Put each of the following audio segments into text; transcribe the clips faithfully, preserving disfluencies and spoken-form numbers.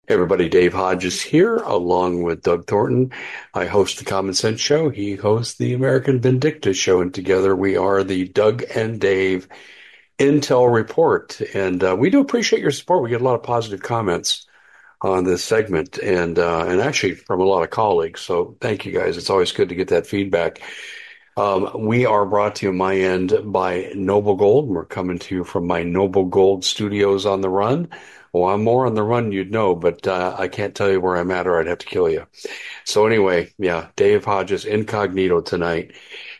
Hey everybody, Dave Hodges here, along with Doug Thornton. I host the Common Sense Show. He hosts the American Vindicta Show, and together we are the Doug and Dave Intel Report. And uh, we do appreciate your support. We get a lot of positive comments on this segment, and uh, and actually from a lot of colleagues. So thank you guys. It's always good to get that feedback. Um, we are brought to you, my end, by Noble Gold. We're coming to you from my Noble Gold studios on the run. Well, I'm more on the run, you'd know, but uh, I can't tell you where I'm at or I'd have to kill you. So anyway, yeah, Dave Hodges incognito tonight.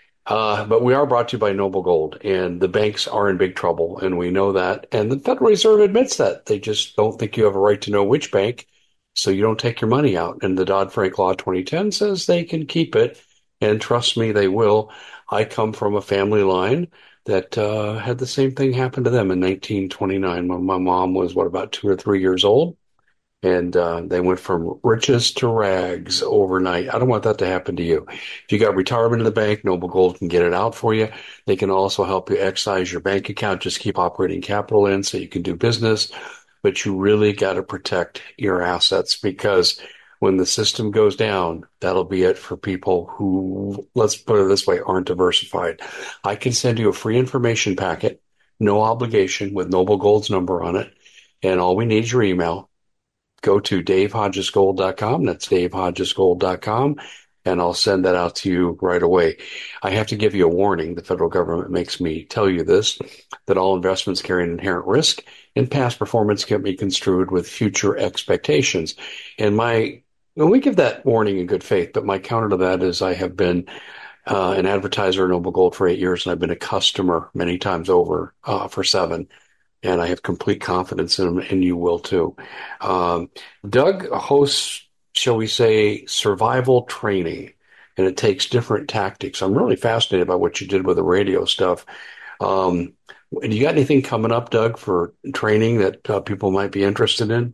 Uh, but we are brought to you by Noble Gold, and the banks are in big trouble, and we know that. And the Federal Reserve admits that. They just don't think you have a right to know which bank, so you don't take your money out. And the Dodd-Frank Law twenty ten says they can keep it, and trust me, they will. I come from a family line that uh, had the same thing happen to them in nineteen twenty-nine when my mom was, what, about two or three years old. And uh, they went from riches to rags overnight. I don't want that to happen to you. If you got retirement in the bank, Noble Gold can get it out for you. They can also help you excise your bank account. Just keep operating capital in so you can do business. But you really got to protect your assets, because when the system goes down, that'll be it for people who, let's put it this way, aren't diversified. I can send you a free information packet, no obligation, with Noble Gold's number on it. And all we need is your email. Go to dave hodges gold dot com. That's dave hodges gold dot com. And I'll send that out to you right away. I have to give you a warning. The federal government makes me tell you this, that all investments carry an inherent risk, and past performance can be construed with future expectations. And my, and we give that warning in good faith, but my counter to that is I have been uh, an advertiser at Noble Gold for eight years, and I've been a customer many times over uh, for seven. And I have complete confidence in them, and you will too. Um, Doug hosts, shall we say, survival training, and it takes different tactics. I'm really fascinated by what you did with the radio stuff. Um, do you got anything coming up, Doug, for training that uh, people might be interested in?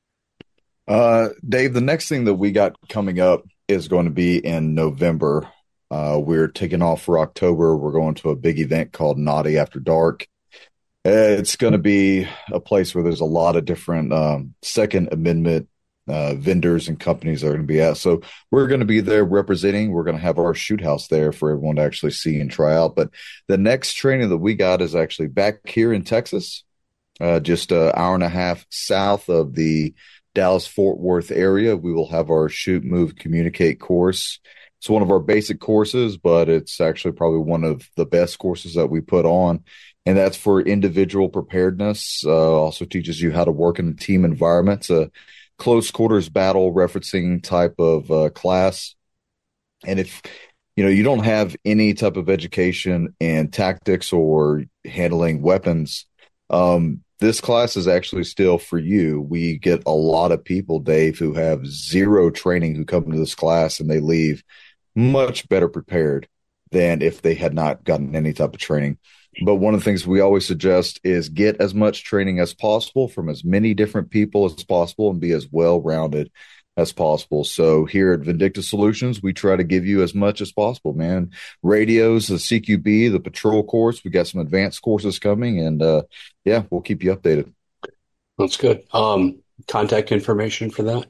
Uh, Dave, the next thing that we got coming up is going to be in November. Uh, we're taking off for October. We're going to a big event called Naughty After Dark. It's going to be a place where there's a lot of different um, Second Amendment uh, vendors and companies that are going to be at. So we're going to be there representing. We're going to have our shoot house there for everyone to actually see and try out. But the next training that we got is actually back here in Texas, uh, just an hour and a half south of the Dallas-Fort Worth area. We will have our Shoot, Move, Communicate course. It's one of our basic courses, but it's actually probably one of the best courses that we put on. And that's for individual preparedness. Uh, also teaches you how to work in a team environment. It's a close quarters battle referencing type of uh, class. And if, you know, you don't have any type of education in tactics or handling weapons, um, this class is actually still for you. We get a lot of people, Dave, who have zero training who come to this class and they leave much better prepared than if they had not gotten any type of training. But one of the things we always suggest is get as much training as possible from as many different people as possible and be as well-rounded as possible. So here at Vindicta Solutions, we try to give you as much as possible, man. Radios, the C Q B, the patrol course, we got some advanced courses coming, and uh, yeah, we'll keep you updated. That's good. Um, contact information for that?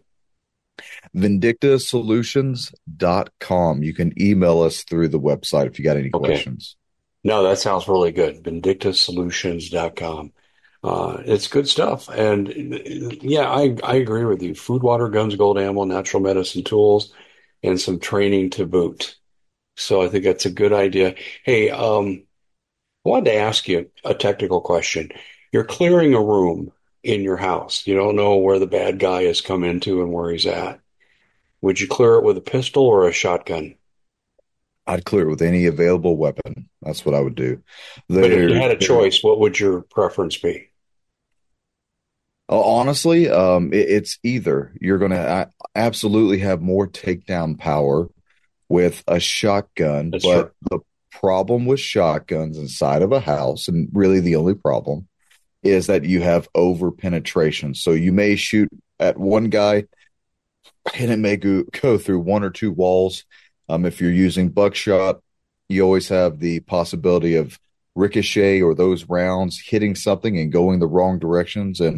vindicta solutions dot com. You can email us through the website if you got any Okay. questions. No, that sounds really good. vindicta solutions dot com. Uh, it's good stuff. And yeah, I, I agree with you. Food, water, guns, gold, ammo, natural medicine tools, and some training to boot. So I think that's a good idea. Hey, um, I wanted to ask you a technical question. You're clearing a room in your house. You don't know where the bad guy has come into and where he's at. Would you clear it with a pistol or a shotgun? I'd clear it with any available weapon. That's what I would do. But if you There, had a choice, what would your preference be? honestly, um, it, it's either you're going to absolutely have more takedown power with a shotgun, That's but true. the problem with shotguns inside of a house, and really the only problem, is that you have over penetration. So you may shoot at one guy and it may go, go through one or two walls. Um, if you're using buckshot, you always have the possibility of ricochet or those rounds hitting something and going the wrong directions. And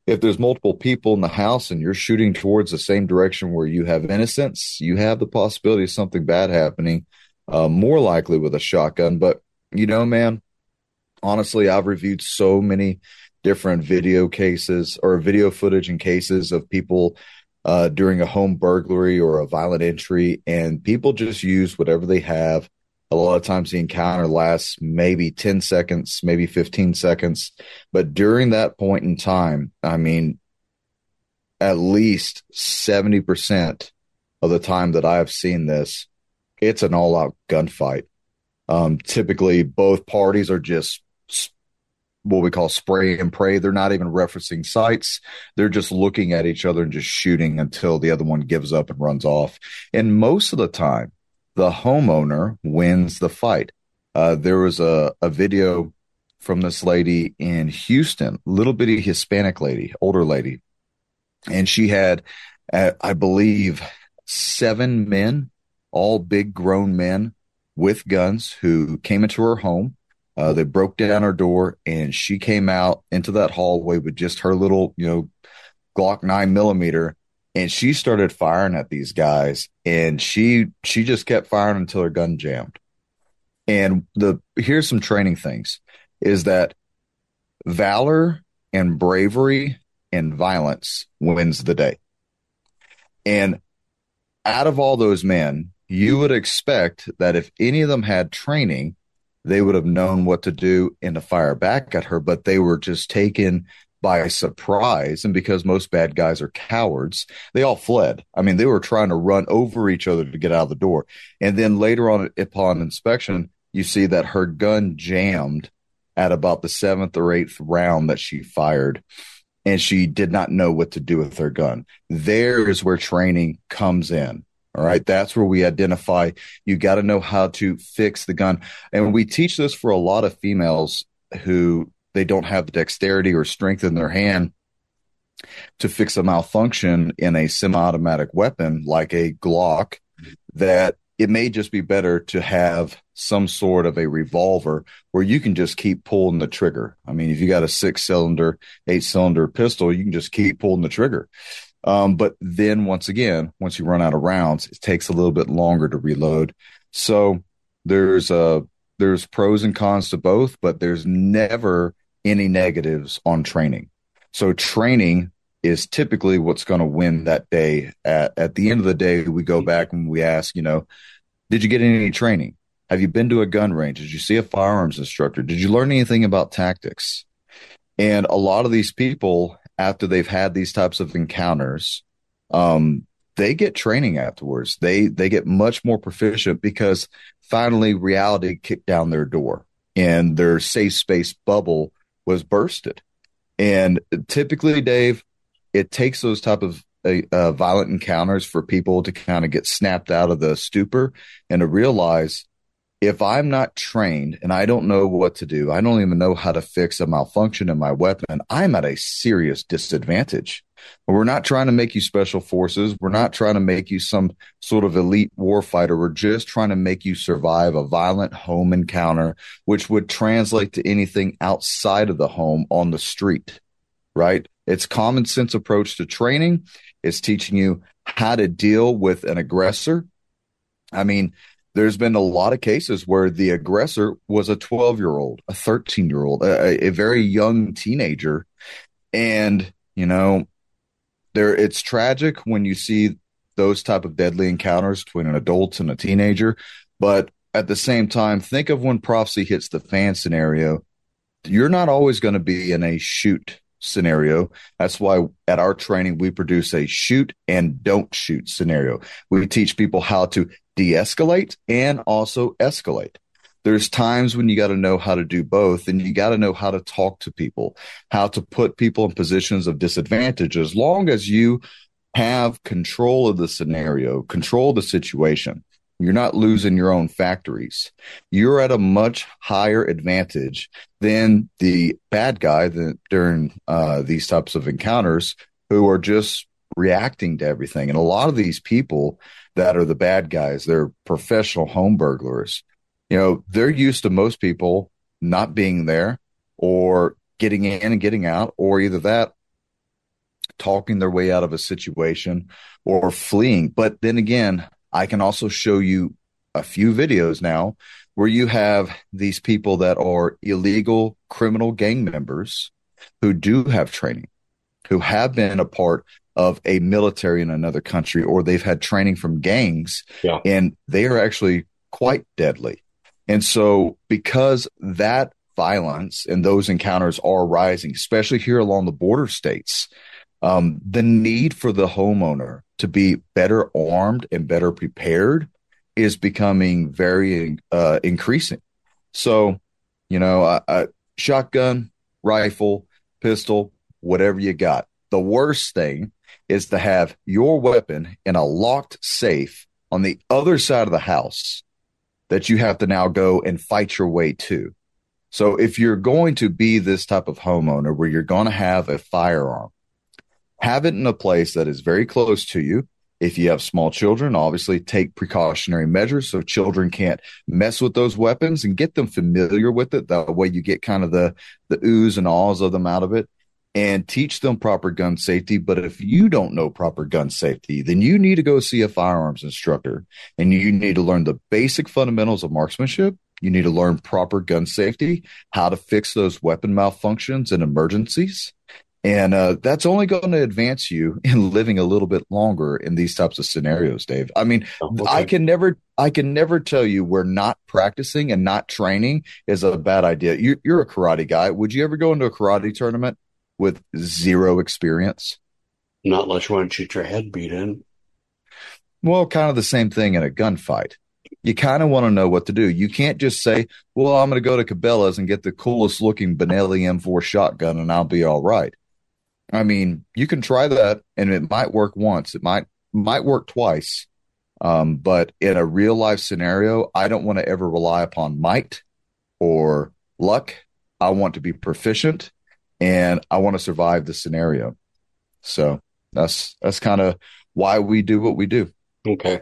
If there's multiple people in the house and you're shooting towards the same direction where you have innocents, you have the possibility of something bad happening, uh, more likely with a shotgun. But, you know, man, honestly, I've reviewed so many different video cases or video footage and cases of people uh, during a home burglary or a violent entry, and people just use whatever they have. A lot of times the encounter lasts maybe ten seconds, maybe fifteen seconds. But during that point in time, I mean, at least seventy percent of the time that I've seen this, it's an all out gunfight. Um, typically, both parties are just what we call spray and pray. They're not even referencing sights. They're just looking at each other and just shooting until the other one gives up and runs off. And most of the time, the homeowner wins the fight. Uh, there was a, a video from this lady in Houston, little bitty Hispanic lady, older lady. And she had, uh, I believe, seven men, all big grown men with guns who came into her home. Uh, they broke down her door and she came out into that hallway with just her little, you know, Glock nine millimeter. And she started firing at these guys, and she she just kept firing until her gun jammed. And the here's some training things is that valor and bravery and violence wins the day. And out of all those men, you would expect that if any of them had training, they would have known what to do and to fire back at her, but they were just taken by surprise. And because most bad guys are cowards, they all fled. I mean, they were trying to run over each other to get out of the door. And then later on, upon inspection, you see that her gun jammed at about the seventh or eighth round that she fired, and she did not know what to do with her gun. There is where training comes in. All right. That's where we identify you got to know how to fix the gun. And we teach this for a lot of females who they don't have the dexterity or strength in their hand to fix a malfunction in a semi-automatic weapon like a Glock, that it may just be better to have some sort of a revolver where you can just keep pulling the trigger. I mean, if you got a six-cylinder, eight-cylinder pistol, you can just keep pulling the trigger. Um, but then once again, once you run out of rounds, it takes a little bit longer to reload. So there's uh, there's pros and cons to both, but there's never any negatives on training. So training is typically what's going to win that day. At, at the end of the day, we go back and we ask, you know, did you get any training? Have you been to a gun range? Did you see a firearms instructor? Did you learn anything about tactics? And a lot of these people, after they've had these types of encounters, um, they get training afterwards. They, they get much more proficient because finally reality kicked down their door and their safe space bubble was bursted. And typically, Dave, it takes those type of uh, uh, violent encounters for people to kind of get snapped out of the stupor and to realize, if I'm not trained and I don't know what to do, I don't even know how to fix a malfunction in my weapon, I'm at a serious disadvantage. We're not trying to make you special forces. We're not trying to make you some sort of elite warfighter. We're just trying to make you survive a violent home encounter, which would translate to anything outside of the home on the street, right? It's common sense approach to training. It's teaching you how to deal with an aggressor. I mean, there's been a lot of cases where the aggressor was a twelve-year-old, a thirteen-year-old, a, a very young teenager. And, you know, there it's tragic when you see those type of deadly encounters between an adult and a teenager. But at the same time, think of when prophecy hits the fan scenario. You're not always going to be in a shoot scenario. That's why at our training, we produce a shoot and don't shoot scenario. We teach people how to de-escalate and also escalate. There's times when you got to know how to do both, and you got to know how to talk to people, how to put people in positions of disadvantage. As long as you have control of the scenario, control the situation, you're not losing your own factories. You're at a much higher advantage than the bad guy that during uh, these types of encounters who are just reacting to everything. And a lot of these people that are the bad guys, they're professional home burglars. You know, they're used to most people not being there or getting in and getting out, or either that, talking their way out of a situation or fleeing. But then again, I can also show you a few videos now where you have these people that are illegal criminal gang members who do have training, who have been a part of a military in another country, or they've had training from gangs, Yeah. and they are actually quite deadly. And so, because that violence and those encounters are rising, especially here along the border states, um, the need for the homeowner to be better armed and better prepared is becoming very uh, increasing. So, you know, I, I, shotgun, rifle, pistol, whatever you got. The worst thing is to have your weapon in a locked safe on the other side of the house that you have to now go and fight your way to. So if you're going to be this type of homeowner where you're going to have a firearm, have it in a place that is very close to you. If you have small children, obviously take precautionary measures so children can't mess with those weapons, and get them familiar with it. That way you get kind of the, the oohs and ahs of them out of it, and teach them proper gun safety. But if you don't know proper gun safety, then you need to go see a firearms instructor, and you need to learn the basic fundamentals of marksmanship. You need to learn proper gun safety, how to fix those weapon malfunctions and emergencies. And uh, that's only going to advance you in living a little bit longer in these types of scenarios, Dave. I mean, Oh, okay. I can never, I can never tell you where not practicing and not training is a bad idea. You, you're a karate guy. Would you ever go into a karate tournament with zero experience? Not unless you want to shoot your head beat in. Well, kind of the same thing in a gunfight. You kind of want to know what to do. You can't just say, well, I'm going to go to Cabela's and get the coolest looking Benelli M four shotgun and I'll be all right. I mean, you can try that and it might work once. It might, might work twice. Um, but in a real life scenario, I don't want to ever rely upon might or luck. I want to be proficient and I want to survive the scenario. So that's, that's kind of why we do what we do. Okay.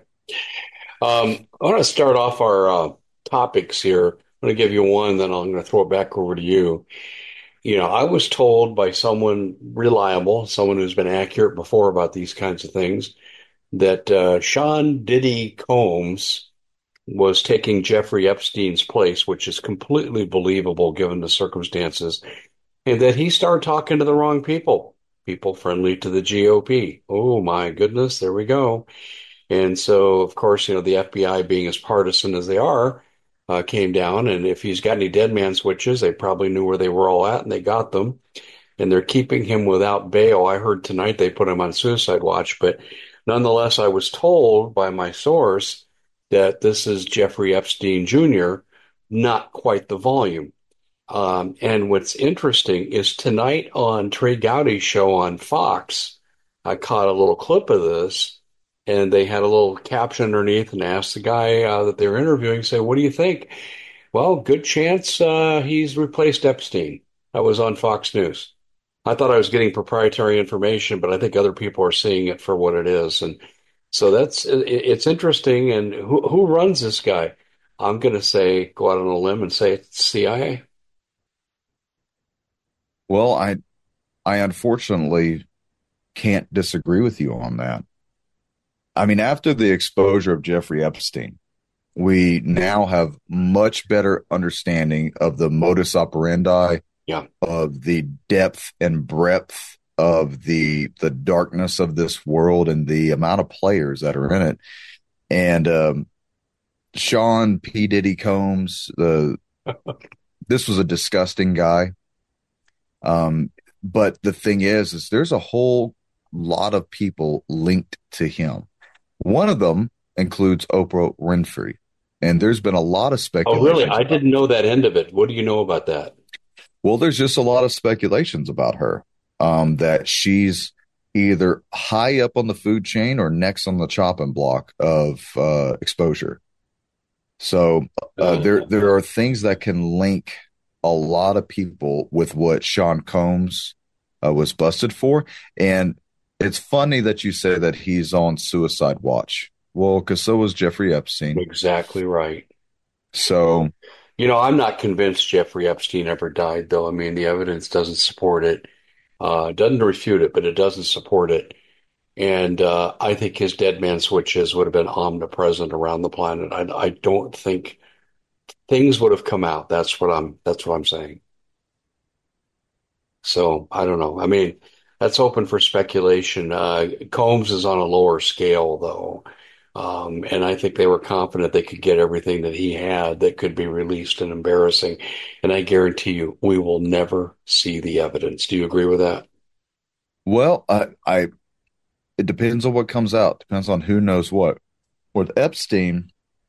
Um, I want to start off our uh, topics here. I'm going to give you one, then I'm going to throw it back over to you. You know, I was told by someone reliable, someone who's been accurate before about these kinds of things, that uh, Sean Diddy Combs was taking Jeffrey Epstein's place, which is completely believable given the circumstances, and that he started talking to the wrong people, people friendly to the G O P. Oh, my goodness, there we go. And so, of course, you know, the F B I, being as partisan as they are, uh, came down. And if he's got any dead man switches, they probably knew where they were all at and they got them. And they're keeping him without bail. I heard tonight they put him on suicide watch. But nonetheless, I was told by my source that this is Jeffrey Epstein Junior, not quite the volume. Um, and what's interesting is tonight on Trey Gowdy's show on Fox, I caught a little clip of this. And they had a little caption underneath and asked the guy uh, that they were interviewing, say, what do you think? Well, good chance uh, he's replaced Epstein. That was on Fox News. I thought I was getting proprietary information, but I think other people are seeing it for what it is. And so that's, it, it's interesting. And who, who runs this guy? I'm going to say, go out on a limb and say it's C I A. Well, I, I unfortunately can't disagree with you on that. I mean, after the exposure of Jeffrey Epstein, we now have much better understanding of the modus operandi, Yeah. of the depth and breadth of the the darkness of this world and the amount of players that are in it. And um, Sean P. Diddy Combs, the this was a disgusting guy. Um, but the thing is, is there's a whole lot of people linked to him. One of them includes Oprah Winfrey, and there's been a lot of speculation. Oh, really? I didn't know that end of it. What do you know about that? Well, there's just a lot of speculations about her, um, that she's either high up on the food chain or next on the chopping block of uh, exposure. So uh, there there are things that can link a lot of people with what Sean Combs uh, was busted for, and it's funny that you say that he's on suicide watch. Well, because so was Jeffrey Epstein. Exactly right. So, you know, I'm not convinced Jeffrey Epstein ever died, though. I mean, the evidence doesn't support it. Uh, doesn't refute it, but it doesn't support it. And uh, I think his dead man switches would have been omnipresent around the planet. I, I don't think things would have come out. That's what I'm. That's what I'm saying. So I don't know. I mean, that's open for speculation. Uh, Combs is on a lower scale, though. Um, and I think they were confident they could get everything that he had that could be released and embarrassing. And I guarantee you, we will never see the evidence. Do you agree with that? Well, I, I, it depends on what comes out. Depends on who knows what. With Epstein,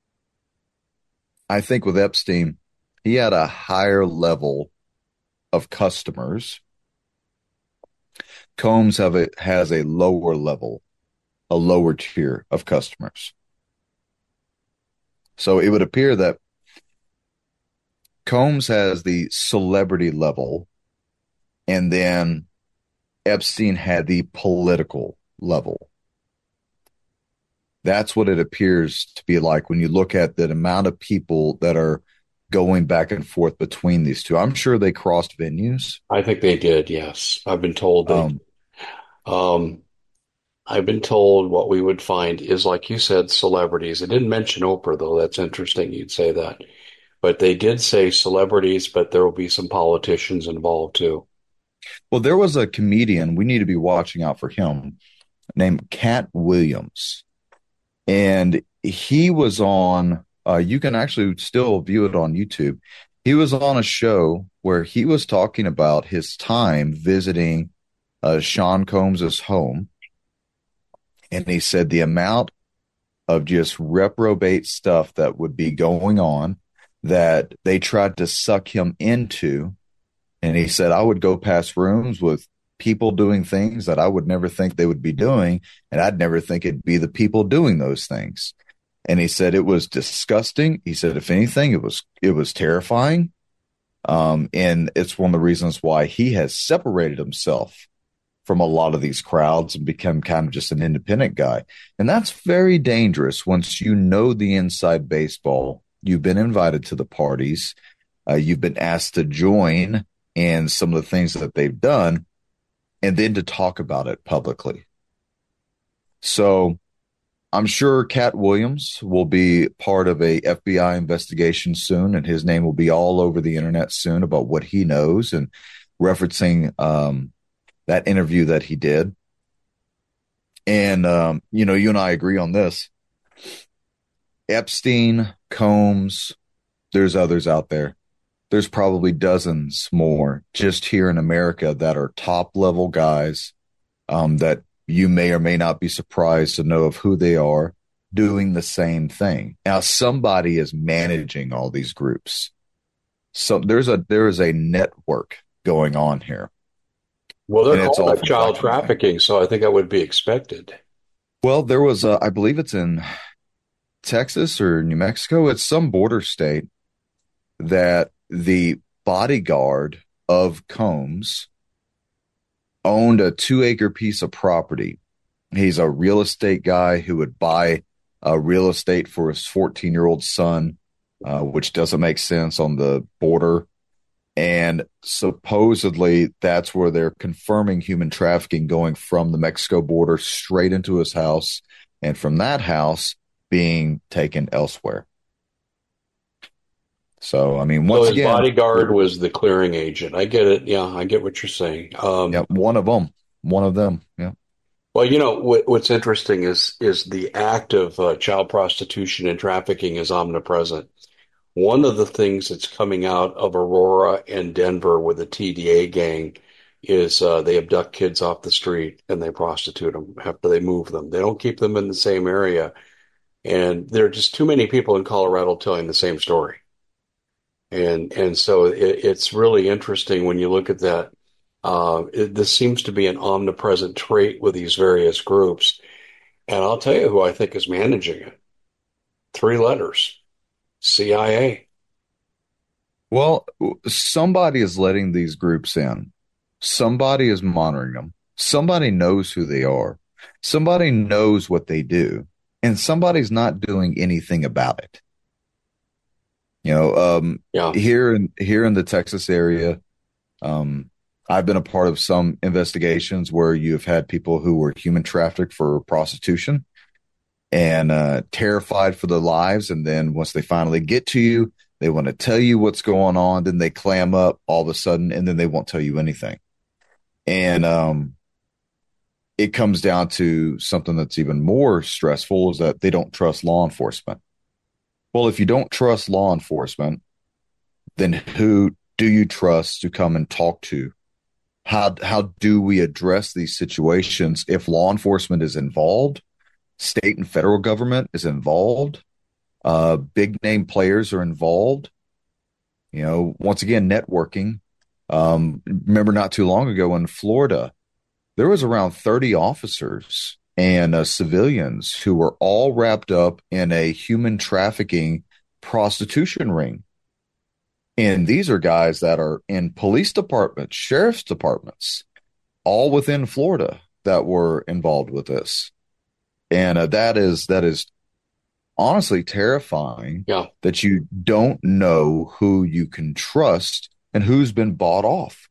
I think with Epstein, he had a higher level of customers. Combs have a, has a lower level, a lower tier of customers. So it would appear that Combs has the celebrity level, and then Epstein had the political level. That's what it appears to be like when you look at the amount of people that are going back and forth between these two. I'm sure they crossed venues. I think they did. Yes, I've been told they. Um, Um, I've been told what we would find is, like you said, celebrities. It didn't mention Oprah, though. That's interesting you'd say that. But they did say celebrities, but there will be some politicians involved too. well, there was a comedian, we need to be watching out for him, named Cat Williams. And he was on, uh, you can actually still view it on YouTube. He was on a show where he was talking about his time visiting uh, Sean Combs's home. And he said the amount of just reprobate stuff that would be going on that they tried to suck him into. And he said, I would go past rooms with people doing things that I would never think they would be doing. And I'd never think it'd be the people doing those things. And he said it was disgusting. He said, if anything, it was, it was terrifying. Um, and it's one of the reasons why he has separated himself from a lot of these crowds and become kind of just an independent guy. And that's very dangerous once you know the inside baseball. You've been invited to the parties. Uh, you've been asked to join in some of the things that they've done, and then to talk about it publicly. So I'm sure Cat Williams will be part of a F B I investigation soon, and his name will be all over the internet soon about what he knows and referencing um, that interview that he did. And, um, you know, you and I agree on this. Epstein, Combs, there's others out there. There's probably dozens more just here in America that are top level guys um, that you may or may not be surprised to know of who they are doing the same thing. Now, somebody is managing all these groups. So there's a there is a network going on here. Well, they're And it's called all like from child black trafficking, so I think that would be expected. Well, there was a, I believe it's in Texas or New Mexico. It's some border state that the bodyguard of Combs owned a two acre piece of property. He's a real estate guy who would buy uh, real estate for his fourteen year old son, uh, which doesn't make sense on the border. And supposedly that's where they're confirming human trafficking going from the Mexico border straight into his house, and from that house being taken elsewhere. So, I mean, So once his again, bodyguard was the clearing agent. I get it. Yeah, I get what you're saying. Um, yeah, one of them, one of them. Yeah. well, you know what, what's interesting is is the act of uh, child prostitution and trafficking is omnipresent. One of the things that's coming out of Aurora and Denver with the T D A gang is uh, they abduct kids off the street and they prostitute them after they move them. They don't keep them in the same area. And there are just too many people in Colorado telling the same story. And and so it, it's really interesting when you look at that. Uh, it, this seems to be an omnipresent trait with these various groups. And I'll tell you who I think is managing it. Three letters. C I A. Well, somebody is letting these groups in. Somebody is monitoring them. Somebody knows who they are. Somebody knows what they do. And somebody's not doing anything about it. You know, um, Yeah. here in here in the Texas area, um, I've been a part of some investigations where you've had people who were human trafficked for prostitution and uh, terrified for their lives. And then once they finally get to you, they want to tell you what's going on. Then they clam up all of a sudden, and then they won't tell you anything. And um, it comes down to something that's even more stressful is that they don't trust law enforcement. Well, if you don't trust law enforcement, then who do you trust to come and talk to? How how do we address these situations if law enforcement is involved, state and federal government is involved, uh, big name players are involved? You know, once again, networking. Um, remember not too long ago in Florida, there was around thirty officers and uh, civilians who were all wrapped up in a human trafficking prostitution ring. And these are guys that are in police departments, sheriff's departments, all within Florida that were involved with this. And uh, that is that is honestly terrifying Yeah. that you don't know who you can trust and who's been bought off.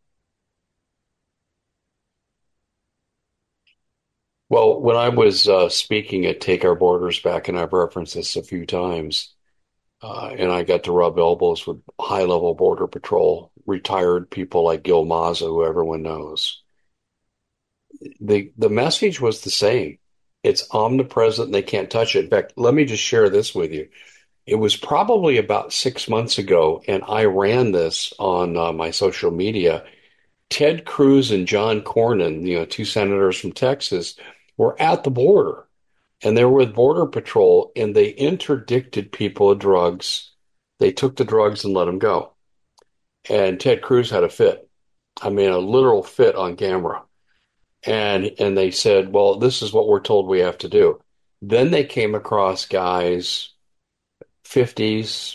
Well, when I was uh, speaking at Take Our Borders back, and I've referenced this a few times, uh, and I got to rub elbows with high-level Border Patrol, retired people like Gil Maza, who everyone knows. The the message was the same. It's omnipresent and they can't touch it. In fact, let me just share this with you. It was probably about six months ago, and I ran this on uh, my social media. Ted Cruz and John Cornyn, you know, two senators from Texas, were at the border, and they were with Border Patrol, and they interdicted people of drugs. They took the drugs and let them go. And Ted Cruz had a fit. I mean, a literal fit on camera. And and they said, well, this is what we're told we have to do. Then they came across guys, fifties,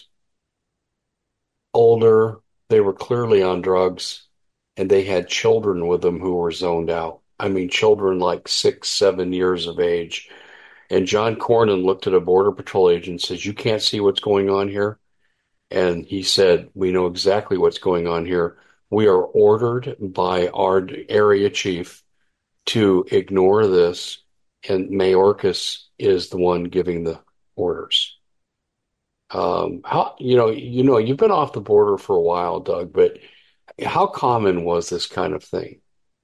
older. They were clearly on drugs, and they had children with them who were zoned out. I mean, children like six, seven years of age. And John Cornyn looked at a Border Patrol agent and says, you can't see what's going on here? And he said, we know exactly what's going on here. We are ordered by our area chief to ignore this, and Mayorkas is the one giving the orders. Um, how you know you know you've been off the border for a while, Doug, but how common was this kind of thing?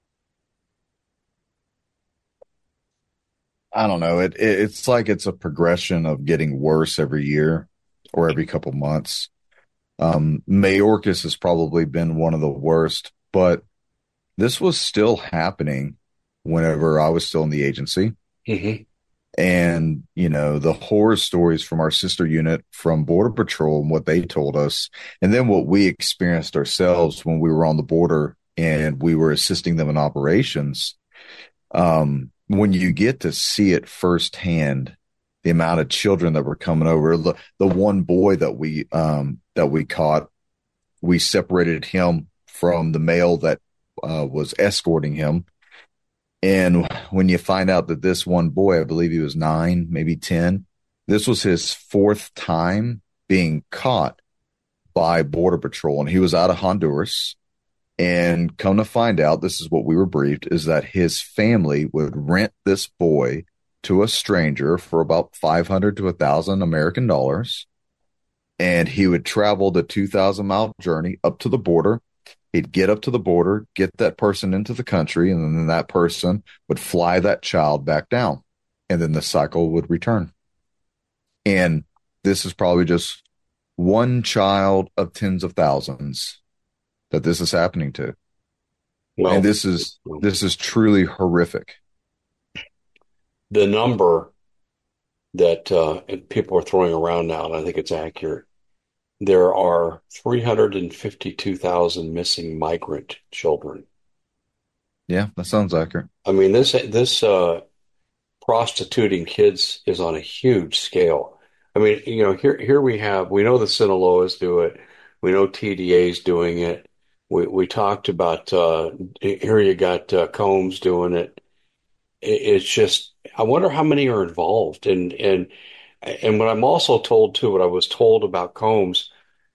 I don't know. It, it it's like it's a progression of getting worse every year or every couple months. Um, Mayorkas has probably been one of the worst, but this was still happening whenever I was still in the agency. Mm-hmm. And, you know, the horror stories from our sister unit from Border Patrol and what they told us, and then what we experienced ourselves when we were on the border and we were assisting them in operations. Um, when you get to see it firsthand, the amount of children that were coming over, the, the one boy that we, um, that we caught, we separated him from the male that uh, was escorting him. And when you find out that this one boy, I believe he was nine, maybe ten, this was his fourth time being caught by Border Patrol. And he was out of Honduras. And come to find out, this is what we were briefed, is that his family would rent this boy to a stranger for about five hundred to one thousand American dollars. And he would travel the two thousand mile journey up to the border. He'd get up to the border, get that person into the country, and then that person would fly that child back down. And then the cycle would return. And this is probably just one child of tens of thousands that this is happening to. Well, and this is this is truly horrific. The number that uh, people are throwing around now, and I think it's accurate, there are three hundred fifty-two thousand missing migrant children. Yeah, that sounds accurate. I mean, this this uh, prostituting kids is on a huge scale. I mean, you know, here here we have, we know the Sinaloas do it. We know T D A's doing it. We we talked about, uh, here you got uh, Combs doing it. it. It's just, I wonder how many are involved. And, and, and what I'm also told too, what I was told about Combs,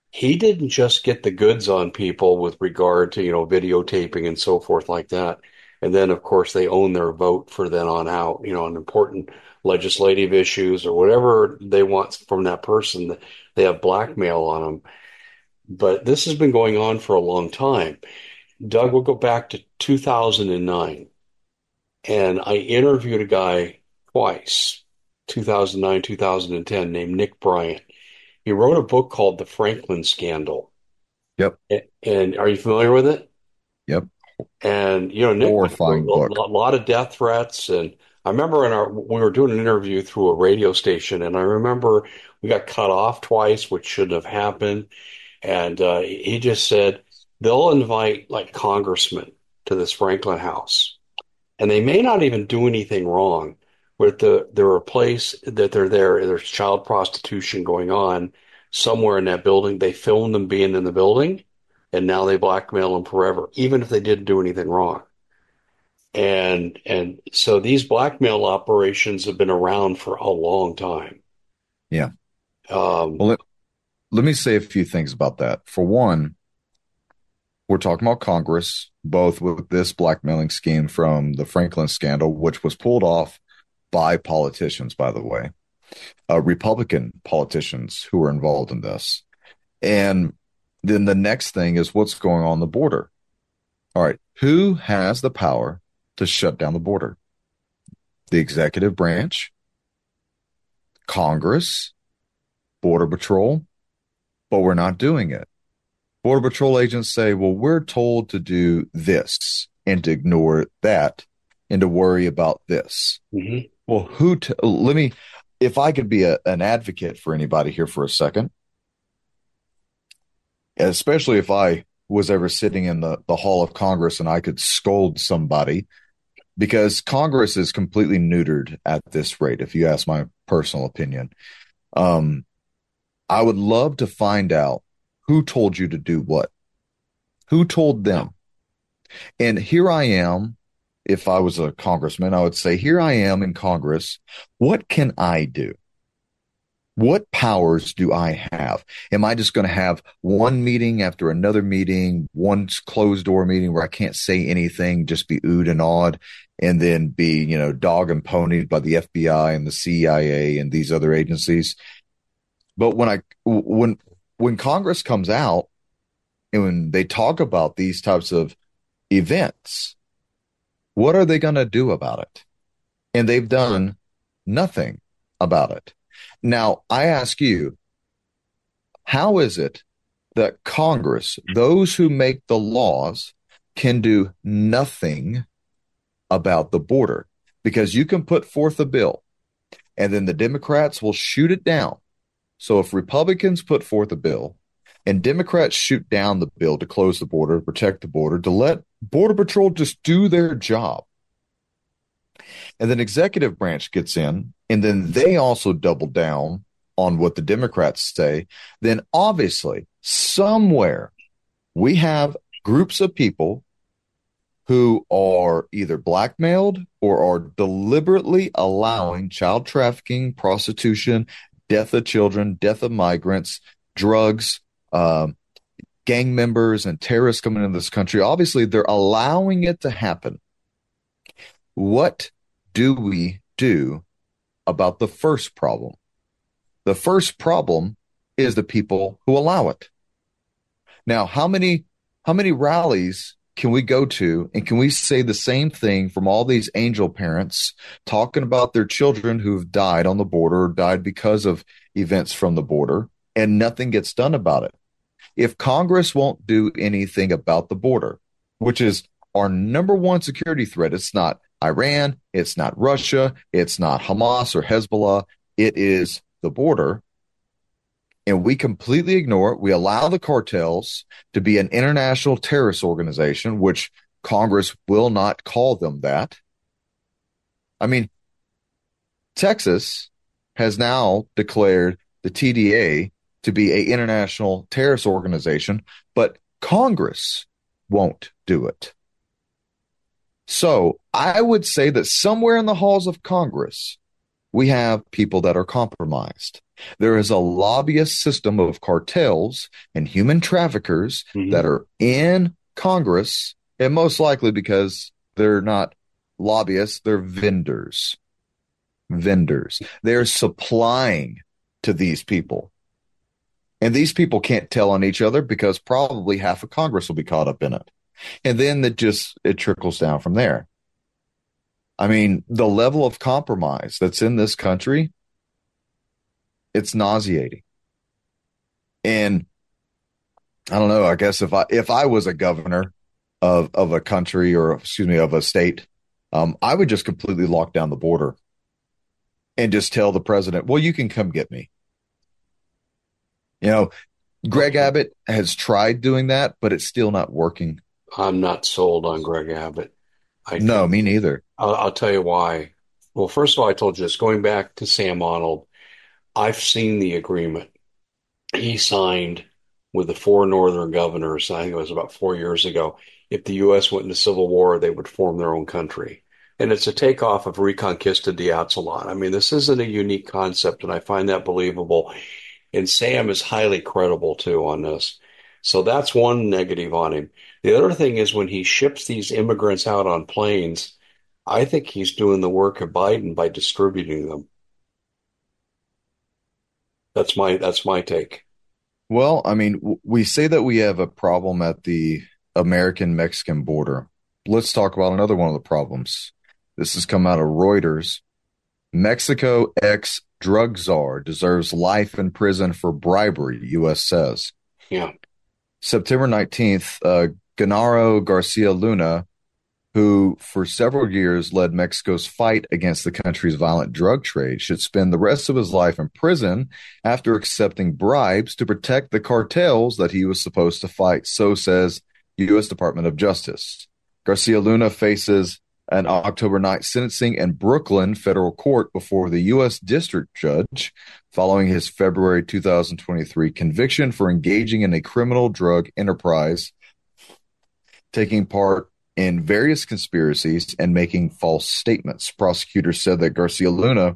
he didn't just get the goods on people with regard to, you know, videotaping and so forth like that. And then, of course, they own their vote for then on out, you know, on important legislative issues or whatever they want from that person. They have blackmail on them. But this has been going on for a long time. Doug, we'll go back to two thousand nine. And I interviewed a guy twice, two thousand nine, two thousand ten, named Nick Bryant. He wrote a book called The Franklin Scandal. Yep. And are you familiar with it? Yep. And, you know, Nick went through Horrifying a book. lot of death threats. And I remember in our, we were doing an interview through a radio station, and I remember we got cut off twice, which shouldn't have happened. And uh, he just said, they'll invite like congressmen to this Franklin house, and they may not even do anything wrong. But the, they're a place that they're there, there's child prostitution going on somewhere in that building. They filmed them being in the building, and now they blackmail them forever, even if they didn't do anything wrong. And and so these blackmail operations have been around for a long time. Yeah. Um, Well, let, let me say a few things about that. For one, we're talking about Congress, both with this blackmailing scheme from the Franklin scandal, which was pulled off by politicians, by the way, uh, Republican politicians who were involved in this. And then the next thing is what's going on the border. All right. Who has the power to shut down the border? The executive branch, Congress, Border Patrol, but we're not doing it. Border Patrol agents say, well, we're told to do this and to ignore that and to worry about this. mm-hmm. Well, who, t- let me, if I could be a, an advocate for anybody here for a second, especially if I was ever sitting in the, the hall of Congress and I could scold somebody, because Congress is completely neutered at this rate, if you ask my personal opinion. Um, I would love to find out who told you to do what, who told them. And here I am. If I was a congressman, I would say, here I am in Congress. What can I do? What powers do I have? Am I just going to have one meeting after another meeting, one closed door meeting where I can't say anything, just be oohed and awed, and then be, you know, dog and ponied by the F B I and the C I A and these other agencies? But when I, when, when Congress comes out and when they talk about these types of events, what are they going to do about it? And they've done nothing about it. Now, I ask you, how is it that Congress, those who make the laws, can do nothing about the border? Because you can put forth a bill and then the Democrats will shoot it down. So if Republicans put forth a bill and Democrats shoot down the bill to close the border, protect the border, to let Border Patrol just do their job, and then executive branch gets in, and then they also double down on what the Democrats say, then obviously somewhere we have groups of people who are either blackmailed or are deliberately allowing child trafficking, prostitution, death of children, death of migrants, drugs, um, gang members and terrorists coming into this country. Obviously, they're allowing it to happen. What do we do about the first problem? The first problem is the people who allow it. Now, how many how many rallies can we go to, and can we say the same thing from all these angel parents talking about their children who've died on the border or died because of events from the border, and nothing gets done about it? If Congress won't do anything about the border, which is our number one security threat, it's not Iran, it's not Russia, it's not Hamas or Hezbollah, it is the border, and we completely ignore it. We allow the cartels to be an international terrorist organization, which Congress will not call them that. I mean, Texas has now declared the T D A to be an international terrorist organization, but Congress won't do it. So I would say that somewhere in the halls of Congress, we have people that are compromised. There is a lobbyist system of cartels and human traffickers Mm-hmm. that are in Congress, and most likely because they're not lobbyists, they're vendors. Vendors. They're supplying to these people. And these people can't tell on each other because probably half of Congress will be caught up in it. And then it just it trickles down from there. I mean, the level of compromise that's in this country, it's nauseating. And I don't know, I guess if I if I was a governor of of a country or excuse me, of a state, um, I would just completely lock down the border and just tell the president, well, you can come get me. You know, Greg Okay. Abbott has tried doing that, but it's still not working. I'm not sold on Greg Abbott. I No, think me neither. I'll, I'll tell you why. Well, first of all, I told you this going back to Sam Arnold. I've seen the agreement he signed with the four northern governors. I think it was about four years ago. If the U S went into civil war, they would form their own country. And it's a takeoff of Reconquista de Aztlan. I mean, this isn't a unique concept, and I find that believable. And Sam is highly credible too on this. So that's one negative on him. The other thing is when he ships these immigrants out on planes, I think he's doing the work of Biden by distributing them. That's my that's my take. Well, I mean, w- we say that we have a problem at the American Mexican border. Let's talk about another one of the problems. This has come out of Reuters. Mexico ex drug czar deserves life in prison for bribery, U S says. Yeah. September nineteenth, uh, Genaro Garcia Luna, who for several years led Mexico's fight against the country's violent drug trade, should spend the rest of his life in prison after accepting bribes to protect the cartels that he was supposed to fight, so says U S Department of Justice. Garcia Luna faces an October ninth sentencing in Brooklyn federal court before the U S district judge following his February two thousand twenty-three conviction for engaging in a criminal drug enterprise, taking part in various conspiracies and making false statements. Prosecutors said that Garcia Luna,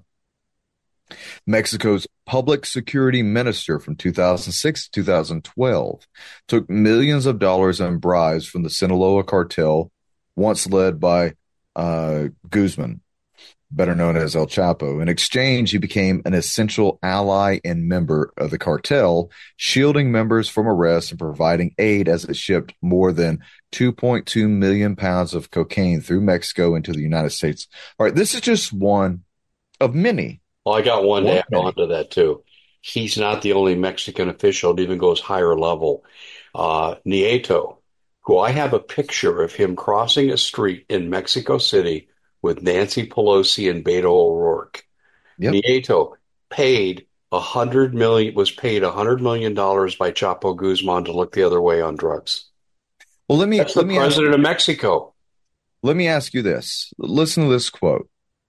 Mexico's public security minister from two thousand six to two thousand twelve, took millions of dollars in bribes from the Sinaloa cartel, once led by uh, Guzman, better known as El Chapo. In exchange, he became an essential ally and member of the cartel, shielding members from arrest and providing aid as it shipped more than two point two million pounds of cocaine through Mexico into the United States. All right, this is just one of many. Well, I got one to One of add on many. to that too. He's not the only Mexican official. It even goes higher level. Uh, Nieto, who I have a picture of him crossing a street in Mexico City with Nancy Pelosi and Beto O'Rourke. Yep. Nieto paid a hundred million was paid a hundred million dollars by Chapo Guzman to look the other way on drugs. Well, let me That's the let me ask president of Mexico. let me ask you this. Listen to this quote.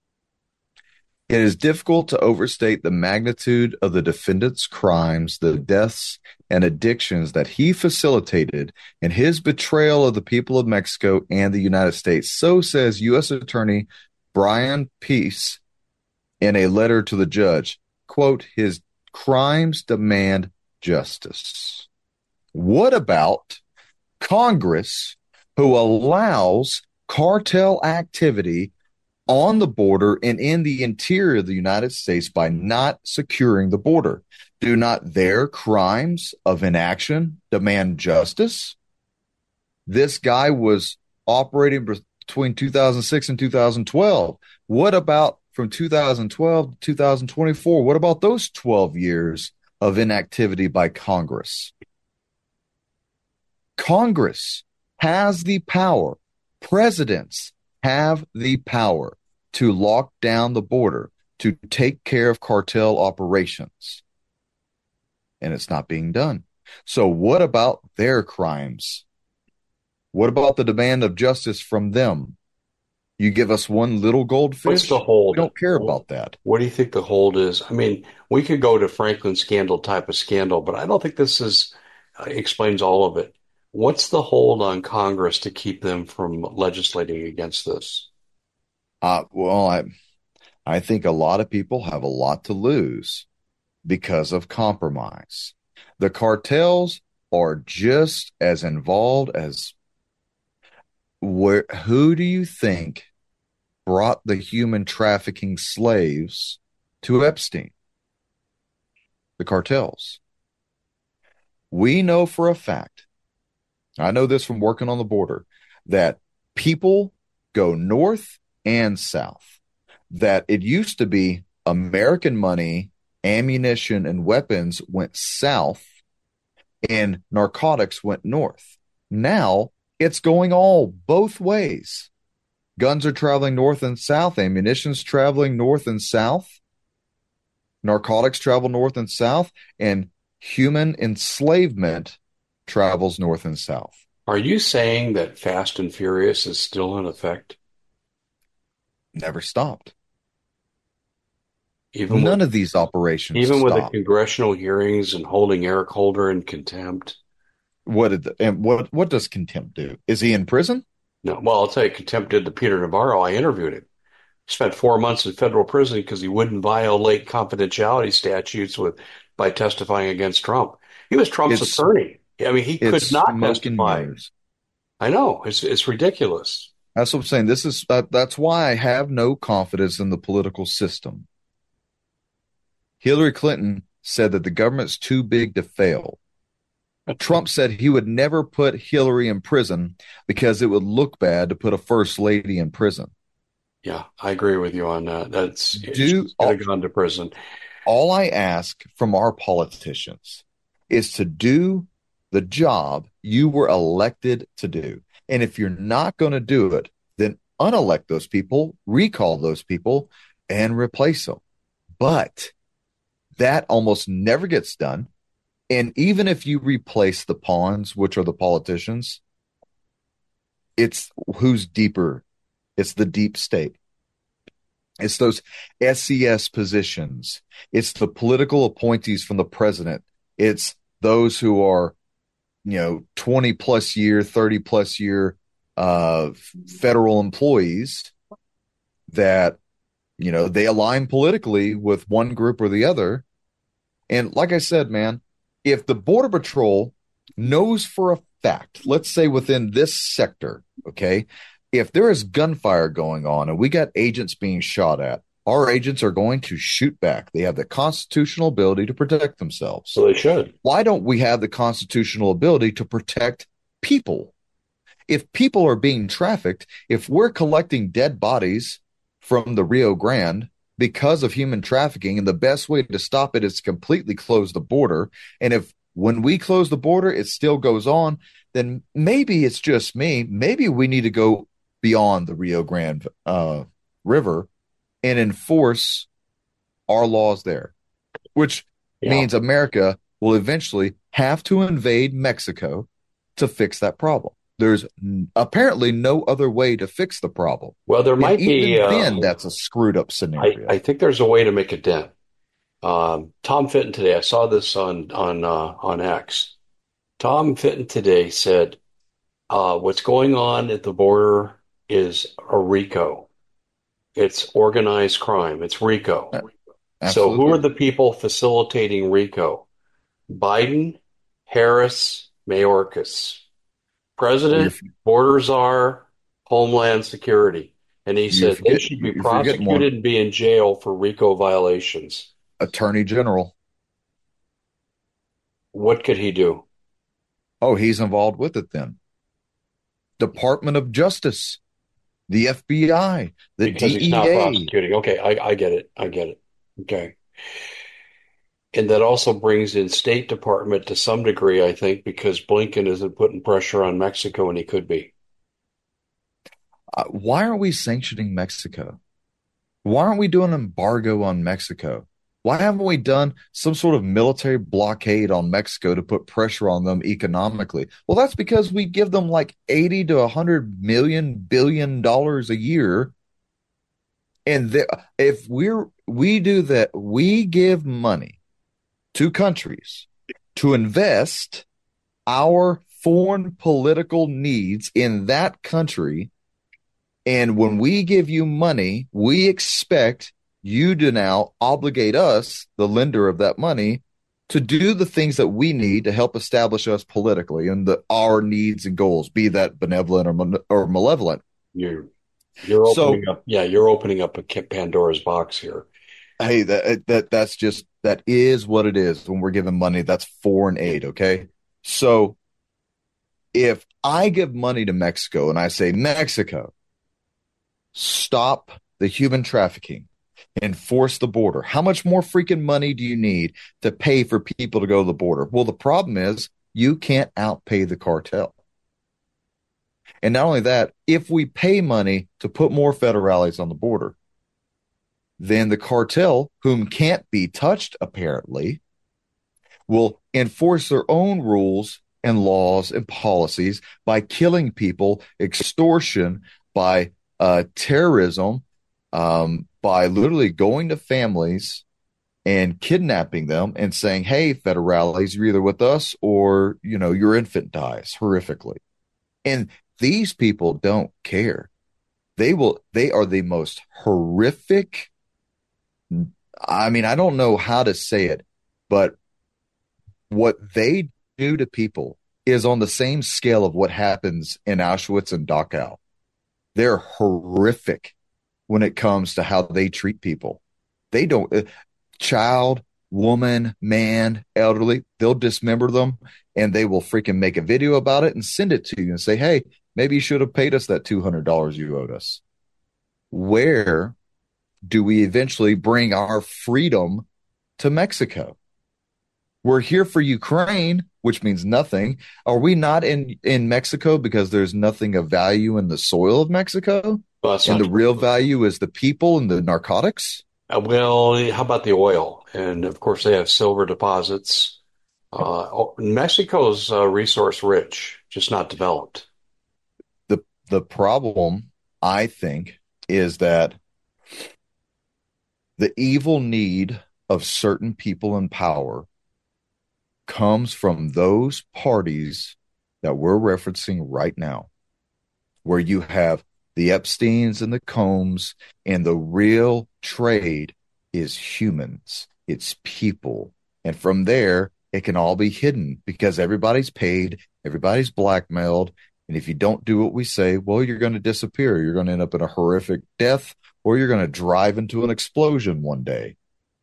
It is difficult to overstate the magnitude of the defendant's crimes, the deaths, and addictions that he facilitated in his betrayal of the people of Mexico and the United States. So says U S Attorney Brian Peace in a letter to the judge. Quote, his crimes demand justice. What about Congress, who allows cartel activity on the border and in the interior of the United States by not securing the border? Do not their crimes of inaction demand justice? This guy was operating between two thousand six and two thousand twelve. What about from two thousand twelve to two thousand twenty-four? What about those twelve years of inactivity by Congress? Congress has the power. Presidents have the power to lock down the border, to take care of cartel operations. And it's not being done. So what about their crimes? What about the demand of justice from them? You give us one little goldfish? What's the hold? We don't care about that. What do you think the hold is? I mean, we could go to Franklin scandal type of scandal, but I don't think this is uh, explains all of it. What's the hold on Congress to keep them from legislating against this? Uh, well, I, I think a lot of people have a lot to lose because of compromise. The cartels are just as involved as where, who do you think brought the human trafficking slaves to Epstein? The cartels. We know for a fact, I know this from working on the border, that people go north and south. That it used to be American money, ammunition, and weapons went south and narcotics went north. Now it's going all both ways. Guns are traveling north and south, ammunition's traveling north and south, narcotics travel north and south, and human enslavement travels north and south. Are you saying that Fast and Furious is still in effect? Never stopped. Even None with, of these operations even with the stopped. congressional hearings and holding Eric Holder in contempt? What did the, and what what does contempt do? Is he in prison? No. Well, I'll tell you, contempt did to Peter Navarro. I interviewed him. He spent four months in federal prison because he wouldn't violate confidentiality statutes with by testifying against Trump. He was Trump's It's attorney. I mean, he could it's not smoke and testify. mirrors. I know. It's it's ridiculous. That's what I'm saying. This is uh, that's why I have no confidence in the political system. Hillary Clinton said that the government's too big to fail. Trump said he would never put Hillary in prison because it would look bad to put a first lady in prison. Yeah, I agree with you on that. That's Do she's all, could have gone to prison. all I ask from our politicians is to do the job you were elected to do. And if you're not going to do it, then unelect those people, recall those people, and replace them. But that almost never gets done. And even if you replace the pawns, which are the politicians, it's who's deeper. It's the deep state. It's those S C S positions. It's the political appointees from the president. It's those who are, you know, twenty plus year, thirty plus year uh, federal employees that, you know, they align politically with one group or the other. And like I said, man, if the Border Patrol knows for a fact, let's say within this sector, okay, if there is gunfire going on and we got agents being shot at, our agents are going to shoot back. They have the constitutional ability to protect themselves. So they should. Why don't we have the constitutional ability to protect people? If people are being trafficked, if we're collecting dead bodies from the Rio Grande because of human trafficking, and the best way to stop it is to completely close the border. And if when we close the border, it still goes on, then maybe it's just me. Maybe we need to go beyond the Rio Grande uh, River and enforce our laws there, which Yeah. means America will eventually have to invade Mexico to fix that problem. There's n- apparently no other way to fix the problem. Well, there might And even be. Uh, then, that's a screwed up I, scenario. I think there's a way to make a dent. Um, Tom Fitton today, I saw this on on uh, on X. Tom Fitton today said, uh, "What's going on at the border is a RICO. It's organized crime. It's RICO. Uh, So who are Absolutely. the people facilitating RICO? Biden, Harris, Mayorkas. Well, you're, President, border czar, Homeland Security." And he you said they forget, should be you're forgetting one. prosecuted and be in jail for RICO violations. Attorney General. What could he do? Oh, he's involved with it then. Department of Justice, the F B I, the Because he's not D E A. prosecuting. Okay, I, I get it. I get it. Okay. And that also brings in State Department to some degree, I think, because Blinken isn't putting pressure on Mexico, and he could be. Uh, why are we sanctioning Mexico? Why aren't we doing an embargo on Mexico? Why haven't we done some sort of military blockade on Mexico to put pressure on them economically? Well, that's because we give them like eighty to one hundred million billion dollars a year. And the, if we're we do that, we give money to countries to invest our foreign political needs in that country. And when we give you money, we expect you do now obligate us, the lender of that money, to do the things that we need to help establish us politically and the, our needs and goals, be that benevolent or, or malevolent. You're you're So, opening up, yeah, you're opening up a Pandora's box here. hey, that that that's just that is what it is when we're giving money. That's foreign aid, okay? So, if I give money to Mexico and I say, Mexico, stop the human trafficking, enforce the border, how much more freaking money do you need to pay for people to go to the border? Well, the problem is you can't outpay the cartel. And not only that, if we pay money to put more federales on the border, then the cartel, whom can't be touched apparently, will enforce their own rules and laws and policies by killing people, extortion, by uh, terrorism, um, by literally going to families and kidnapping them and saying, hey, federales, you're either with us or, you know, your infant dies horrifically. And these people don't care. They will, they are the most horrific. I mean, I don't know how to say it, but what they do to people is on the same scale of what happens in Auschwitz and Dachau. They're horrific when it comes to how they treat people. They don't, uh, child, woman, man, elderly, they'll dismember them and they will freaking make a video about it and send it to you and say, hey, maybe you should have paid us that two hundred dollars you owed us. Where do we eventually bring our freedom to Mexico? We're here for Ukraine, which means nothing. Are we not in, in Mexico because there's nothing of value in the soil of Mexico? Well, and the true. real value is the people and the narcotics? Uh, well, how about the oil? And of course, they have silver deposits. Uh, Mexico's uh, resource rich, just not developed. The the problem, I think, is that the evil need of certain people in power comes from those parties that we're referencing right now, where you have the Epsteins and the Combs, and the real trade is humans. It's people. And from there, it can all be hidden because everybody's paid, everybody's blackmailed. And if you don't do what we say, well, you're going to disappear. You're going to end up in a horrific death, or you're going to drive into an explosion one day.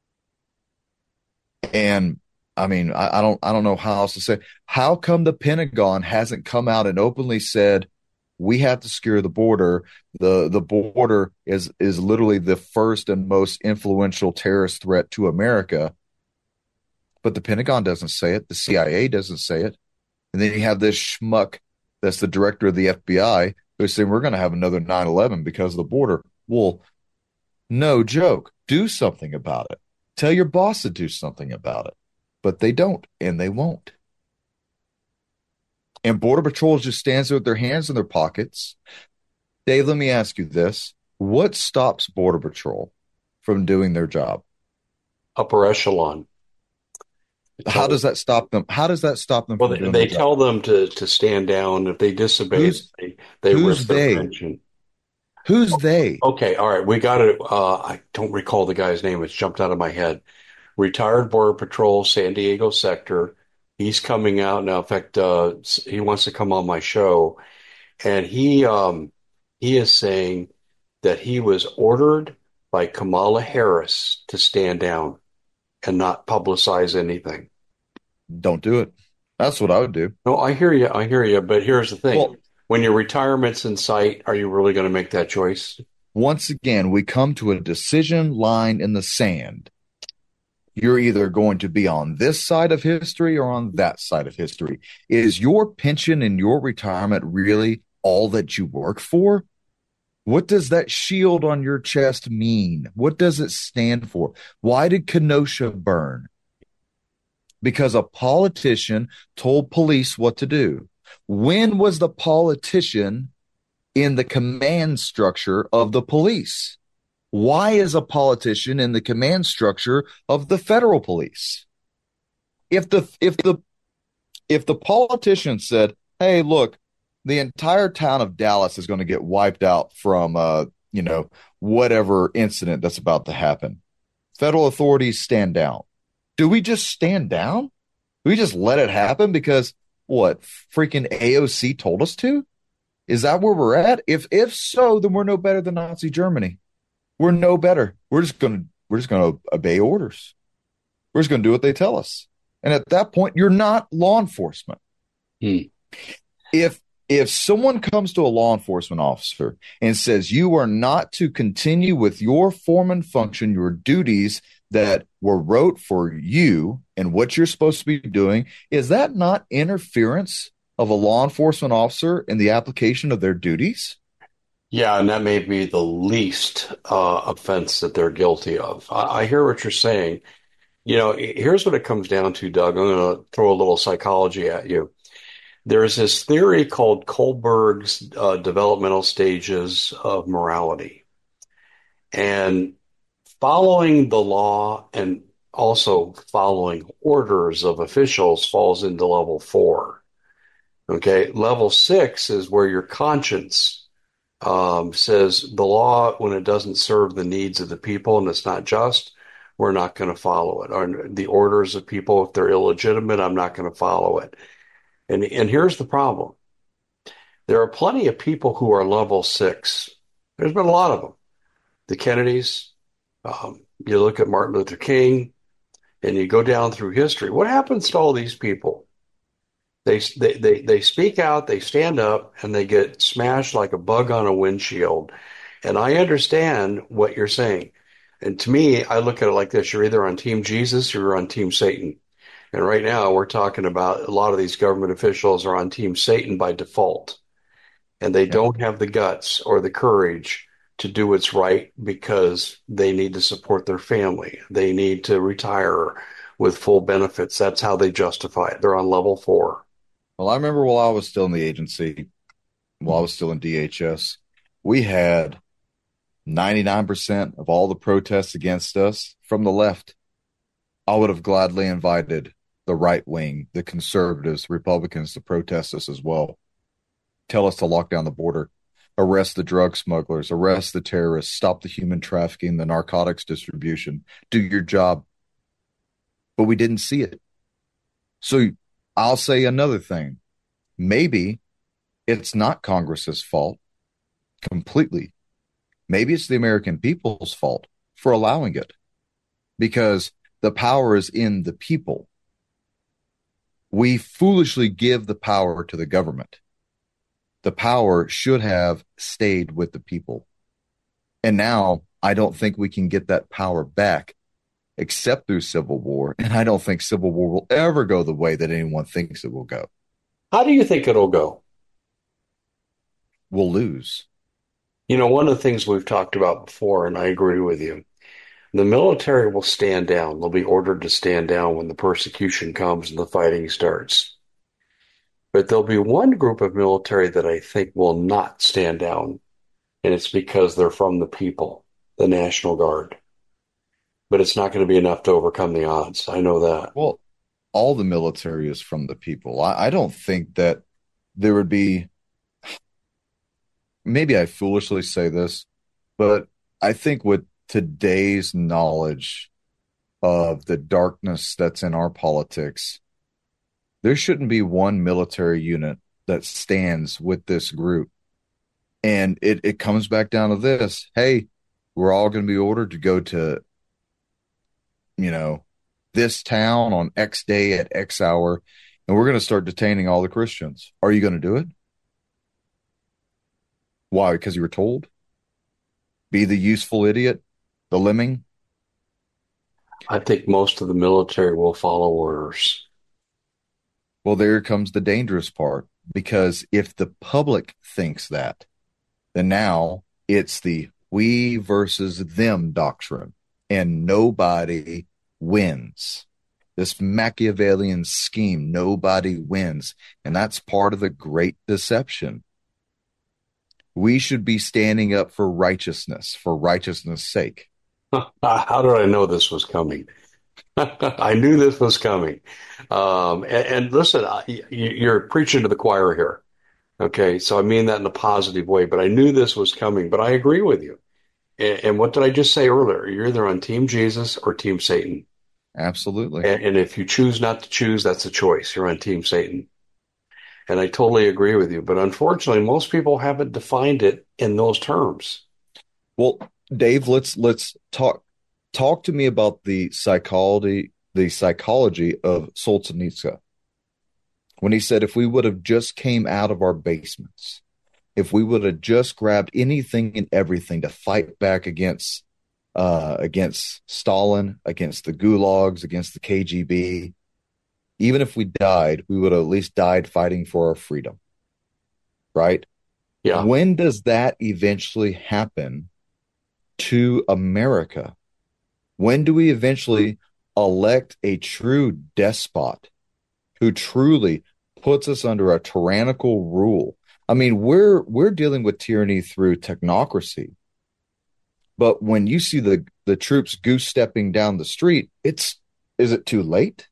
And I mean, I, I don't, I don't know how else to say. How come the Pentagon hasn't come out and openly said, we have to secure the border. The the border is is literally the first and most influential terrorist threat to America. But the Pentagon doesn't say it. The C I A doesn't say it. And then you have this schmuck that's the director of the F B I who's saying we're going to have another nine eleven because of the border. Well, no joke. Do something about it. Tell your boss to do something about it. But they don't, and they won't. And Border Patrol just stands there with their hands in their pockets. Dave, let me ask you this. What stops Border Patrol from doing their job? Upper echelon. How does that stop them? How does that stop them well, from they, doing they their tell job? them to, to stand down. If they disobey, Who's, they, they who's risk their they? pension. Who's they? Okay, all right. We got it. Uh, I don't recall the guy's name. It's jumped out of my head. Retired Border Patrol, San Diego sector. He's coming out now. In fact, uh, he wants to come on my show, and he um, he is saying that he was ordered by Kamala Harris to stand down and not publicize anything. Don't do it. That's what I would do. No, I hear you. I hear you. But here's the thing. Well, when your retirement's in sight, are you really going to make that choice? Once again, we come to a decision line in the sand. You're either going to be on this side of history or on that side of history. Is your pension and your retirement really all that you work for? What does that shield on your chest mean? What does it stand for? Why did Kenosha burn? Because a politician told police what to do. When was the politician in the command structure of the police? Why is a politician in the command structure of the federal police? If the if the if the politician said, "Hey, look, the entire town of Dallas is going to get wiped out from uh, you know, whatever incident that's about to happen. Federal authorities stand down. Do we just stand down? Do we just let it happen because what freaking A O C told us to? Is that where we're at? If if so, then we're no better than Nazi Germany. We're no better. We're just gonna we're just gonna obey orders. We're just gonna do what they tell us. And at that point, you're not law enforcement. Hmm. If if someone comes to a law enforcement officer and says you are not to continue with your form and function, your duties that were wrote for you and what you're supposed to be doing, is that not interference of a law enforcement officer in the application of their duties? Yeah, and that may be the least uh, offense that they're guilty of. I, I hear what you're saying. You know, here's what it comes down to, Doug. I'm going to throw a little psychology at you. There's this theory called Kohlberg's uh, developmental stages of morality. And following the law and also following orders of officials falls into level four. Okay. Level six is where your conscience um, says the law, when it doesn't serve the needs of the people and it's not just, we're not going to follow it. Or the orders of people, if they're illegitimate, I'm not going to follow it. And, and here's the problem. There are plenty of people who are level six. There's been a lot of them. The Kennedys, um, you look at Martin Luther King, and you go down through history. What happens to all these people? They, they, they, they speak out, they stand up, and they get smashed like a bug on a windshield. And I understand what you're saying. And to me, I look at it like this. You're either on Team Jesus or you're on Team Satan. And right now we're talking about a lot of these government officials are on Team Satan by default. And they Yeah. don't have the guts or the courage to do what's right because they need to support their family. They need to retire with full benefits. That's how they justify it. They're on level four. Well, I remember while I was still in the agency, while I was still in D H S, we had ninety-nine percent of all the protests against us from the left. I would have gladly invited the right wing, the conservatives, Republicans to protest us as well. Tell us to lock down the border, arrest the drug smugglers, arrest the terrorists, stop the human trafficking, the narcotics distribution, do your job. But we didn't see it. So I'll say another thing. Maybe it's not Congress's fault completely. Maybe it's the American people's fault for allowing it, because the power is in the people. We foolishly give the power to the government. The power should have stayed with the people. And now I don't think we can get that power back except through civil war. And I don't think civil war will ever go the way that anyone thinks it will go. How do you think it'll go? We'll lose. You know, one of the things we've talked about before, and I agree with you, the military will stand down. They'll be ordered to stand down when the persecution comes and the fighting starts. But there'll be one group of military that I think will not stand down, and it's because they're from the people, the National Guard. But it's not going to be enough to overcome the odds. I know that. Well, all the military is from the people. I, I don't think that there would be, maybe I foolishly say this, but I think with today's knowledge of the darkness that's in our politics, there shouldn't be one military unit that stands with this group. And it, it comes back down to this. Hey, we're all going to be ordered to go to, you know, this town on X day at X hour, and we're going to start detaining all the Christians. Are you going to do it? Why? Because you were told? Be the useful idiot, the lemming? I think most of the military will follow orders. Well, there comes the dangerous part, because if the public thinks that, then now it's the we versus them doctrine, and nobody wins. This Machiavellian scheme, nobody wins. And that's part of the great deception. We should be standing up for righteousness, for righteousness' sake. How did I know this was coming? I knew this was coming. Um, and, and listen, I, you're preaching to the choir here. Okay, so I mean that in a positive way, but I knew this was coming. But I agree with you. And, and what did I just say earlier? You're either on Team Jesus or Team Satan. Absolutely. And, and if you choose not to choose, that's a choice. You're on Team Satan. And I totally agree with you. But unfortunately, most people haven't defined it in those terms. Well, Dave, let's let's talk talk to me about the psychology the psychology of Solzhenitsyn when he said if we would have just came out of our basements, if we would have just grabbed anything and everything to fight back against uh, against Stalin, against the gulags, against the K G B, even if we died, we would have at least died fighting for our freedom, right? Yeah. When does that eventually happen to America? When do we eventually elect a true despot who truly puts us under a tyrannical rule? I mean, we're we're dealing with tyranny through technocracy. But when you see the, the troops goose stepping down the street, it's is it too late?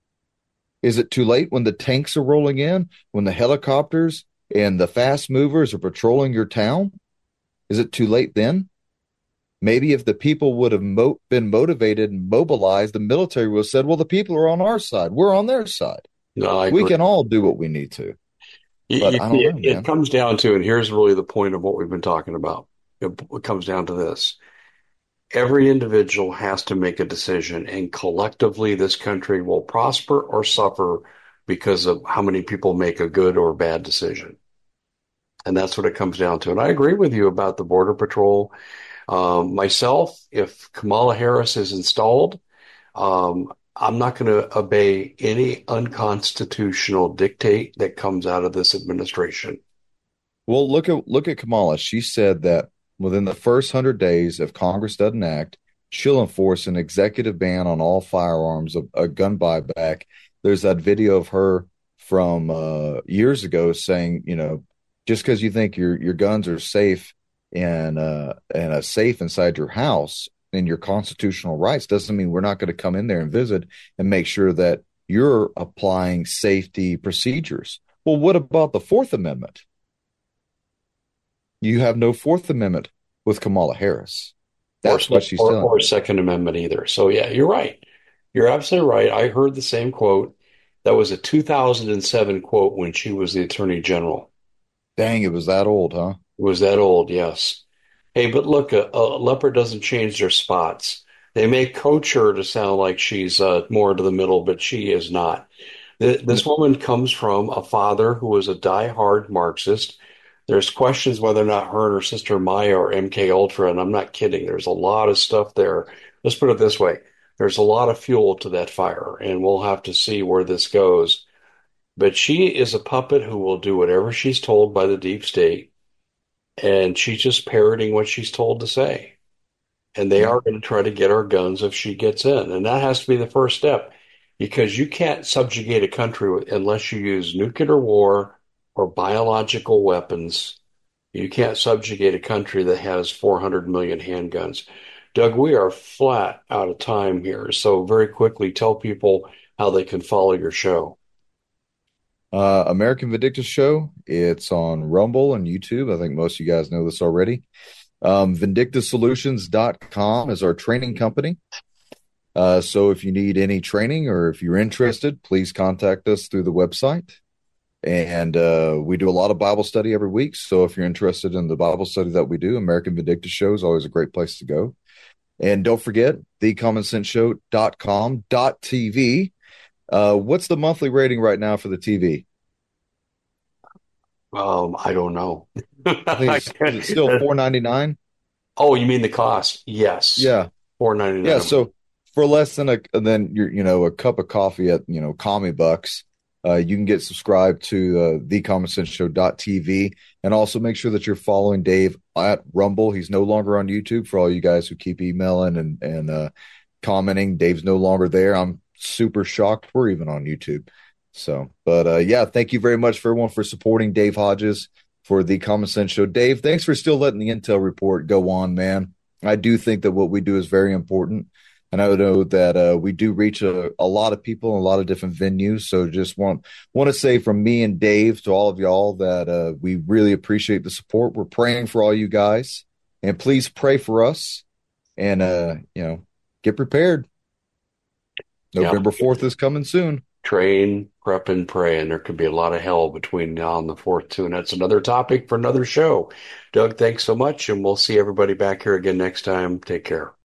Is it too late when the tanks are rolling in, when the helicopters and the fast movers are patrolling your town? Is it too late then? Maybe if the people would have mo- been motivated and mobilized, the military would have said, well, the people are on our side. We're on their side. No, I we agree. can all do what we need to. You, But you I see, don't it, know, it man. comes down to, and here's really the point of what we've been talking about. It, it comes down to this. Every individual has to make a decision, and collectively, this country will prosper or suffer because of how many people make a good or bad decision. And that's what it comes down to. And I agree with you about the Border Patrol. Um, myself, if Kamala Harris is installed, um, I'm not going to obey any unconstitutional dictate that comes out of this administration. Well, look at look at Kamala. She said that within the first hundred days, if Congress doesn't act, she'll enforce an executive ban on all firearms, a, a gun buyback. There's that video of her from uh, years ago saying, you know, just because you think your your guns are safe and uh, and a safe inside your house and your constitutional rights doesn't mean we're not going to come in there and visit and make sure that you're applying safety procedures. Well, what about the Fourth Amendment? You have no Fourth Amendment with Kamala Harris. That's or, what she's or, telling or you. Second Amendment either. So yeah, you're right. You're absolutely right. I heard the same quote. That was a two thousand seven quote when she was the Attorney General. Dang, it was that old, huh? It was that old, yes. Hey, but look, a, a leopard doesn't change their spots. They may coach her to sound like she's uh, more to the middle, but she is not. This woman comes from a father who was a die-hard Marxist. There's questions whether or not her and her sister Maya are M K Ultra, and I'm not kidding. There's a lot of stuff there. Let's put it this way. There's a lot of fuel to that fire, and we'll have to see where this goes. But she is a puppet who will do whatever she's told by the deep state, and she's just parroting what she's told to say. And they Yeah. are going to try to get our guns if she gets in. And that has to be the first step because you can't subjugate a country unless you use nuclear war or biological weapons. You can't subjugate a country that has four hundred million handguns. Doug, we are flat out of time here. So, very quickly, tell people how they can follow your show. Uh, American Vindictus Show. It's on Rumble and YouTube. I think most of you guys know this already. Um, vindictus solutions dot com is our training company. Uh, so if you need any training or if you're interested, please contact us through the website. And uh, we do a lot of Bible study every week. So if you're interested in the Bible study that we do, American Vindictus Show is always a great place to go. And don't forget, the common sense show dot com dot t v. Uh, what's the monthly rating right now for the T V? Um, I don't know. I think it's, is it still four ninety-nine? Oh, you mean the cost? Yes, Yeah. four ninety Yeah. nine. So for less than a than your you know a cup of coffee at you know commie bucks, uh, you can get subscribed to uh, the common sense show dot t v, and also make sure that you're following Dave at Rumble. He's no longer on YouTube for all you guys who keep emailing and and uh, commenting. Dave's no longer there. I'm super shocked we're even on YouTube. So, but uh, yeah, thank you very much for everyone for supporting Dave Hodges for the Common Sense Show. Dave, thanks for still letting the intel report go on, man. I do think that what we do is very important. And I know that uh, we do reach a, a lot of people in a lot of different venues. So just want want to say from me and Dave to all of y'all that uh, we really appreciate the support. We're praying for all you guys. And please pray for us and, uh, you know, get prepared. Yeah. November fourth is coming soon. Train, prep, and pray. And there could be a lot of hell between now and the fourth, too. And that's another topic for another show. Doug, thanks so much. And we'll see everybody back here again next time. Take care.